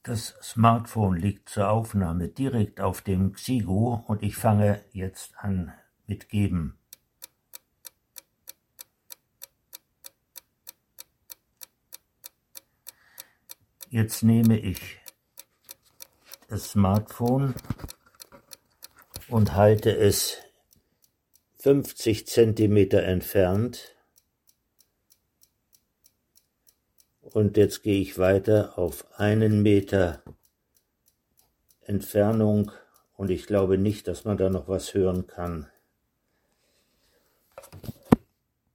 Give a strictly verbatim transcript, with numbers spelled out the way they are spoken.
Das Smartphone liegt zur Aufnahme direkt auf dem Xiegu und ich fange jetzt an mit Geben. Jetzt nehme ich das Smartphone und halte es fünfzig Zentimeter entfernt. Und jetzt gehe ich weiter auf einen Meter Entfernung und ich glaube nicht, dass man da noch was hören kann.